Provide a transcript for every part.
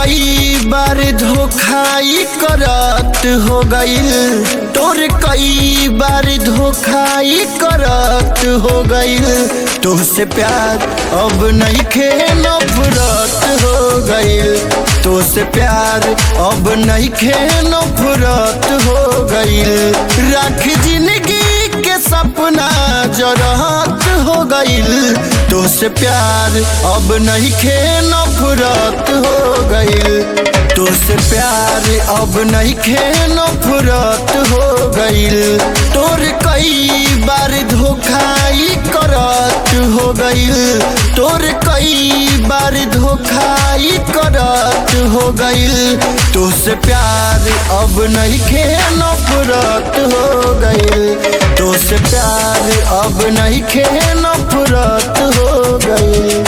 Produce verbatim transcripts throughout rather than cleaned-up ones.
कई बार धोखाई करत हो गईल, तोर कई बार धोखाई करत हो गईल। तुझसे प्यार अब नहीं खे नफरत हो गईल, तुझसे प्यार अब नहीं खे नफरत हो गईल। रख जिंदगी के सपना जरहत हो गईल, तुझसे प्यार अब नहीं खे नफरत हो गईल, तुझसे प्यार अब नहीं खे नफरत हो गईल। तोर कई बार धोखाई करत हो गईल, तोर कई बार धोखाई करत हो गईल। तुझसे प्यार अब नहीं खे नफरत हो गईल, तुझसे प्यार अब नहीं खे नफरत हो गईल।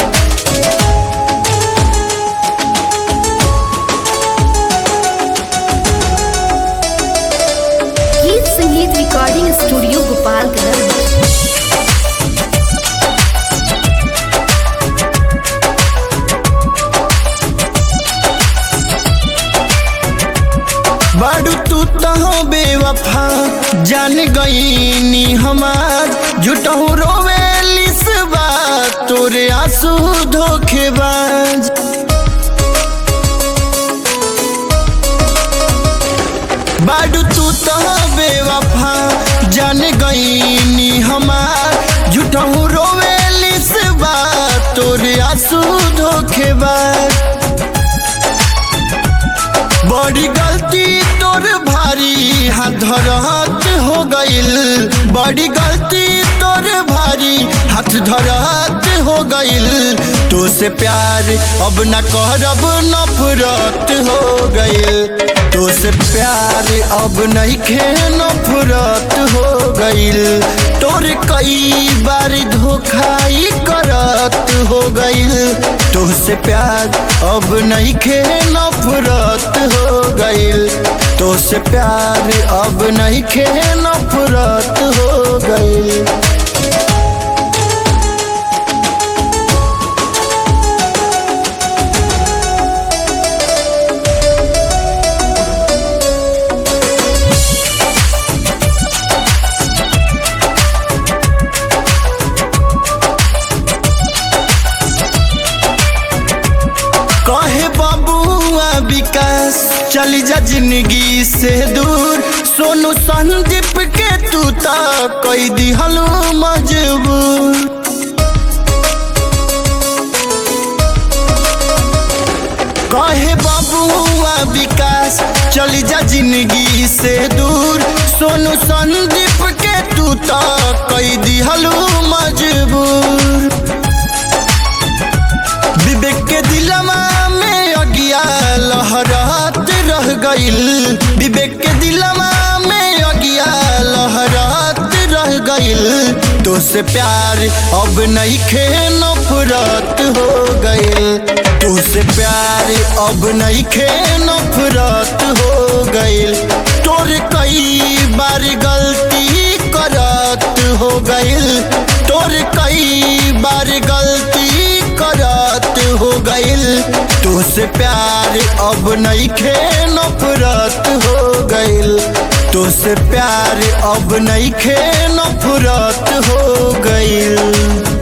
संगीत रिकॉर्डिंग स्टूडियो गोपालगंज। बाडू तू तो बेवफा जान गईनी हमार, झूठहू रोवेलिस बात तोरे आंसू धोखेबाज। बाडू तू तो बेवफा जान गईनी हमार, झूठहू रोवेलिस बात तोरे आंसू धोखेबाज। बड़ी गलती तोर भारी हाथ धरत हो गईल, बड़ी गलती तोर भारी हाथ धरत हो गईल। तुझसे प्यार अब न करब नफरत हो गईल, तुझसे प्यार अब नहीं खे नफरत हो गईल। तोर कई बार धोखाई करत हो गईल, तुझसे प्यार अब नहीं खे नफरत हो गईल, तुझसे प्यार अब नहीं खे नफरत हो गईल। कहे बाबुआ विकास चली जा जिंदगी से दूर, सोनू संदीप के तू ता कोई दिहलू मजबूर। कहे बाबुआ विकास चली जा जिंदगी से दूर, सोनू संदीप के तू ता कोई दिहलू मजबूर। विवेक के दिलवा में अगिया लहरात रह गईल, विवेक के दिलवा में अगिया लहरात रह गईल। तुझसे प्यार अब नहीं खे नफरत हो गईल, तुझसे प्यार अब नहीं खे नफरत हो गईल। तोर कई बार गलती करत हो गईल, तोर कई बार गलती करत हो गईल। तुझसे प्यार अब नहीं खे नफरत हो गईल, तुझसे प्यार अब नहीं खे नफरत हो गईल।